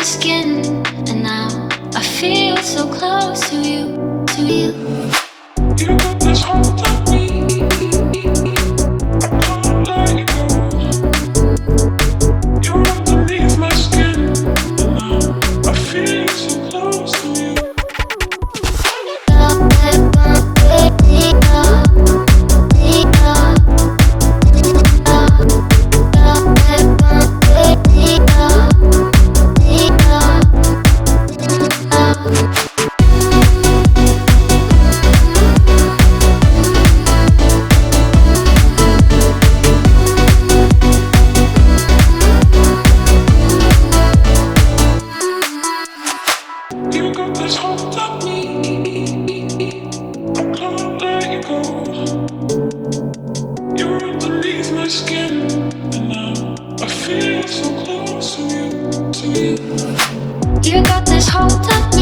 skin, and now I feel so close to you, to you. You got this hold on me, can't let you go. You're underneath my skin, and now I feel so close to you. You got this hold on me, can't let you go. You're underneath my skin, and now I feel so close to you, to you. You got this hold on me.